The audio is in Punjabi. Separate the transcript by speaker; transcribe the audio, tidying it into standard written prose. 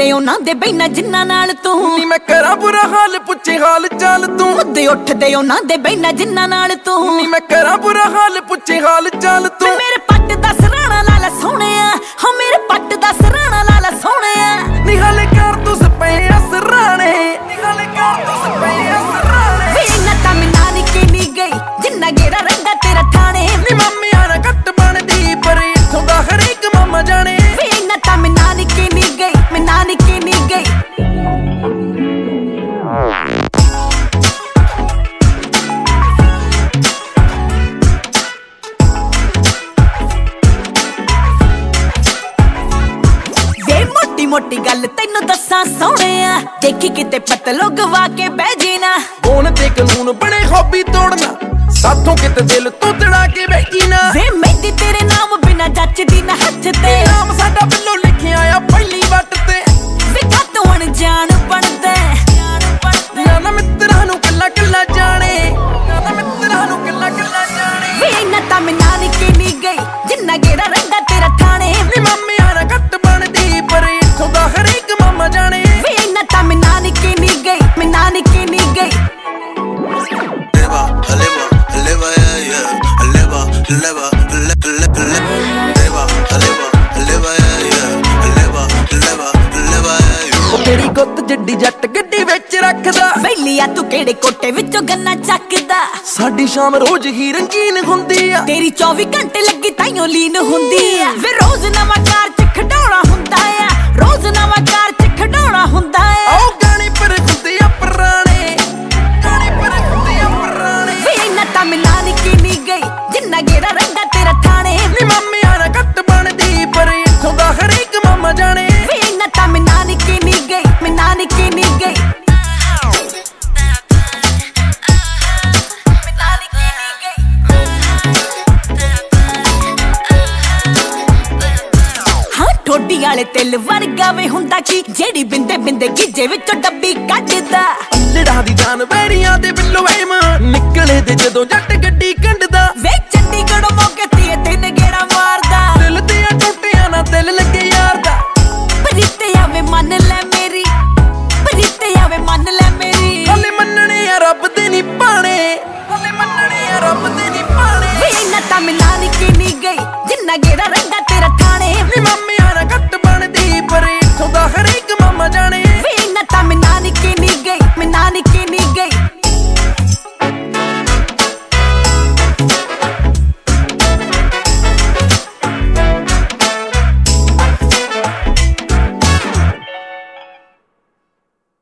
Speaker 1: ਉੱਠਦੇ ਉਹਨਾਂ ਦੇ ਬੈਨਾ ਜਿੰਨਾ ਨਾਲ ਤੂੰ
Speaker 2: ਨੀ ਮੈਂ ਕਰਾਂ ਬੁਰਾ ਹਾਲ ਪੁੱਛੇ ਹਾਲ ਚਾਲ ਤੂੰ
Speaker 1: ਮੁੱਦੇ ਉੱਠਦੇ ਉਹਨਾਂ ਦੇ ਬੈਨਾ ਜਿੰਨਾ ਨਾਲ ਤੂੰ
Speaker 2: ਨੀ ਮੈਂ ਕਰਾਂ ਬੁਰਾ ਹਾਲ ਪੁੱਛੇ ਹਾਲ ਚਾਲ ਤੂੰ
Speaker 1: ਮੇਰੇ ਪੱਟ ਦਾ ਸਰਾਣਾ ਲਾਲਾ ਸੋਹਣਿਆ ਹਾਂ ਮੇਰੇ ਪੱਟ ਦਾ ਸਰਾਣਾ ਲਾਲਾ ਸੋਹਣਿਆ
Speaker 2: ਨੀ ਹਾਲੇ ਕਰ ਤੂੰ ਸਪਿਆ ਸਰਾਣੇ ਨੀ ਹਾਲੇ ਕਰ ਤੂੰ ਸਪਿਆ ਸਰਾਣੇ
Speaker 1: ਵੇ ਇੰਨਾ ਤਾਂ ਮੈਂ ਨਾਨਕੇ ਨਹੀਂ ਗਈ ਜਿੰਨਾ ਗੇੜਾ ਰਹਿੰਦਾ ਤੇਰਾ ਠਾਣੇ
Speaker 2: ਨੀ ਮਾਮਿਆਂ ਨਾਲ ਘੱਟ ਬਣਦੀ ਪਰ ਇੱਥੋਂ ਦਾ ਹਰੇਕ ਮਾਮਾ ਜਾਣੇ
Speaker 1: ਵੇ ਇੰਨਾ ਤਾਂ ਮੈਂ ਨਾਨਕੇ ਨਹੀਂ ਗਈ ਮੈਂ ਨਾਨਕੇ ਨਹੀਂ ਗਈ ਮੋਟੀ ਗੱਲ ਤੈਨੂੰ ਦੱਸਾਂ ਸੋਹਣਿਆ ਦੇਖੀ ਕਿਤੇ ਪਤਲੋ ਗਵਾ ਕੇ ਬਹਿ ਜੀਨਾ
Speaker 2: ਕੌਣ ਤੇ ਕਾਨੂੰਨ ਬਣੇ ਹੌਬੀ ਤੋੜਨਾ ਸਾਥੋਂ ਕਿਤੇ ਦਿਲ ਤੋਂ ਤੜਾ ਕੇ ਬੈਠੀ ਨਾ
Speaker 1: ਵੇ ਮਹਿੰਦੀ ਤੇਰੇ ਨਾਮ ਬਿਨਾ ਜੱਚਦੀ ਨਾ ਹੱਥ ਤੇ
Speaker 2: ਨਾਮ ਸਾਡਾ ਬਿੱਲੋ ਲਿਖਿਆ ਆ ਪਹਿਲੀ ਵੱਟ ਤੇ
Speaker 1: ਵੇ ਤੂੰ ਅਣਜਾਣ ਬਣਦਾ
Speaker 2: ਨਾ ਨਾ ਮਿੱਤਰਾਂ ਨੂੰ ਕੱਲਾ ਕੱਲਾ ਜਾਣੇ ਨਾ ਨਾ ਮਿੱਤਰਾਂ ਨੂੰ ਕੱਲਾ ਕੱਲਾ ਜਾਣੇ
Speaker 1: ਵੇ ਇੰਨਾ ਤਾਂ ਮੈਂ ਨਾਨਕੇ ਨਹੀਂ ਗਈ ਜਿੰਨਾ ਗੇੜਾ ਰਹਿੰਦਾ ਤੇਰਾ ਠਾਣੇ
Speaker 2: ਨੀ ਮਾਮਿਆਂ ਨਾਲ ਘੱਟ ਬਣਦੀ ਪਰ ਇੱਥੋਂ ਦਾ ਹਰੇਕ ਮਾਮਾ ਜਾਣੇ
Speaker 1: ਵੇ ਇੰਨਾ ਤਾਂ ਮੈਂ ਨਾਨਕੇ ਨਹੀਂ ਗਈ ਮੈਂ ਨਾਨਕੇ ਨਹੀਂ ਗਈ ਤੇਰੀ
Speaker 2: ਗੁੱਤ ਜੱਡੀ ਜੱਟ ਗੱਡੀ ਵਿੱਚ ਰੱਖਦਾ
Speaker 1: ਵੈਲੀਆ ਤੂੰ ਕਿਹੜੇ ਕੋਟੇ ਵਿੱਚੋਂ ਗੰਨਾ ਚੱਕਦਾ
Speaker 2: ਸਾਡੀ ਸ਼ਾਮ ਰੋਜ਼ ਹੀ ਰੰਗੀਨ ਹੁੰਦੀ ਆ
Speaker 1: ਤੇਰੀ 24 ਘੰਟੇ ਲੱਗੀ ਤਾਈਓ ਲੀਨ ਹੁੰਦੀ ਆ ਵੇ ਰੋਜ਼ ਨਵਾਂ ਕਾਰ ਚ ਖਡਾਉਣਾ ਹੁੰਦਾ ਆ ਰੋਜ਼ ਨਵਾਂ ਕਾਰ ਚ ਖਡਾਉਣਾ ਹੁੰਦਾ ਆ
Speaker 2: ਉਹ ਗਾਣੇ ਪਰ ਹੁੰਦੇ ਆ ਪੁਰਾਣੇ ਗਾਣੇ ਪਰ ਹੁੰਦੇ ਆ ਪੁਰਾਣੇ
Speaker 1: ਵੇ ਇੰਨਾ ਤਾਂ ਮੈਂ ਨਾਨਕੇ ਨਹੀਂ ਗਈ ਜਿੰਨਾ ਗੇੜਾ ਰਹਿੰਦਾ ਤੇਰਾ ਠਾਣੇ
Speaker 2: ਨੀ ਮਾਮਿਆਂ ਨਾਲ ਘੱਟ ਬਣਦੀ ਪਰ ਇੱਥੋਂ ਦਾ ਹਰੇਕ ਮਾਮਾ ਜਾਣੇ
Speaker 1: ਵੇ ਇੰਨਾ ਤਾਂ ਮੈਂ ਨਾਨਕੇ ਨਹੀਂ ਗਈ ਮੈਂ ਨਾਨਕੇ ਨਹੀਂ ਗਈ ਠੋਡੀ ਵਾਲੇ ਤਿਲ ਵਰਗਾ ਵੇ ਹੁੰਦਾ ਕੀ ਜਿਹੜੀ ਬਿੰਦੇ ਬਿੰਦੇ ਗਿੱਜੇ ਵਿੱਚੋਂ ਡੱਬੀ ਕੱਢਦਾ
Speaker 2: ਲੜਾ ਦੀ ਜਾਨ ਵੈਰੀਆਂ ਦੇ ਬਿੱਲੋ ਐਮ ਨਿਕਲੇ ਤੇ ਜਦੋਂ ਜੱਟ ਗੱਡੀ